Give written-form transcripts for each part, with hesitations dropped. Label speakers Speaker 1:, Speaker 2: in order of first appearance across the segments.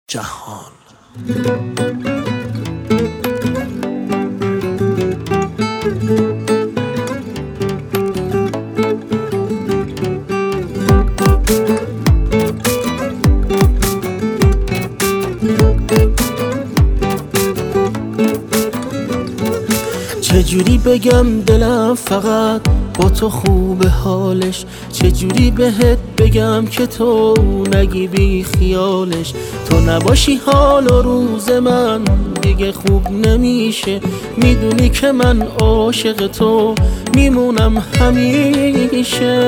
Speaker 1: جهان. چجوری بگم دلم فقط با تو خوب حالش، چجوری بهت بگم که تو نگی بی خیالش. تو نباشی حال و روز من دیگه خوب نمیشه، میدونی که من عاشق تو میمونم همیشه.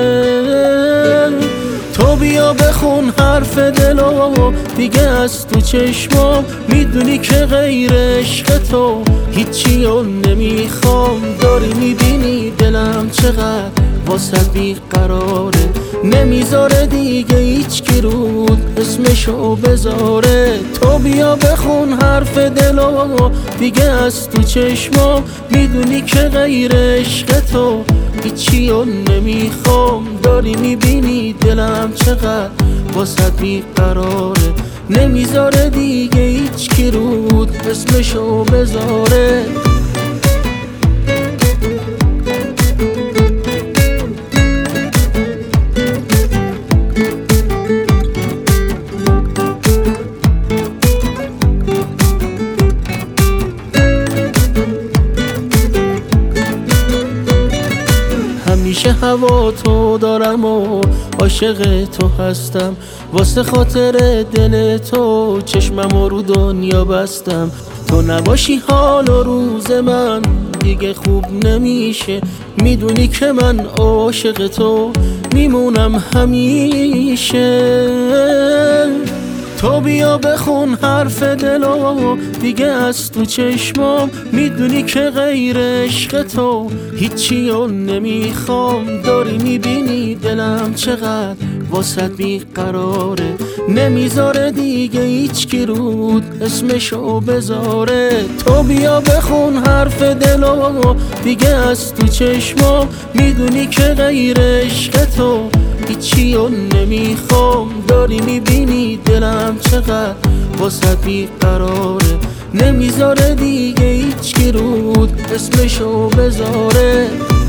Speaker 1: تو بیا بخون حرف دلو دیگه از تو چشمام، میدونی که غیر عشق تو هیچی رو نمیخوام. داری میبینی دلم چقدر واسه بیقراره، نمیذاره دیگه هیچ کی رود اسمشو بذاره. تو بیا بخون حرف دلو دیگه از تو چشمام، میدونی که غیر عشق تو هیچی رو نمیخوام. داری میبینی دلم چقدر واسه بیقراره، نمیذاره دیگه هیچ کی رود اسمشو بذاره. همیشه هوا تو دارم و عاشق تو هستم، واسه خاطر دل تو چشمم رو دنیا بستم. تو نباشی حال و روز من دیگه خوب نمیشه، میدونی که من عاشق تو میمونم همیشه. تو بیا بخون حرف دلو دیگه از تو چشمام، میدونی که غیر عشق تو هیچی رو نمیخوام. داری میبینی دلم چقدر واسه بیقراره، نمیذاره دیگه هیچ کی رود اسمشو بذاره. تو بیا بخون حرف دلو دیگه از تو چشمام، میدونی که غیر عشق تو هیچی رو نمیخوام. داری میبینی دلم چقدر واسه بیقراره، نمیذاره دیگه هیچ کی رود اسمشو بذاره.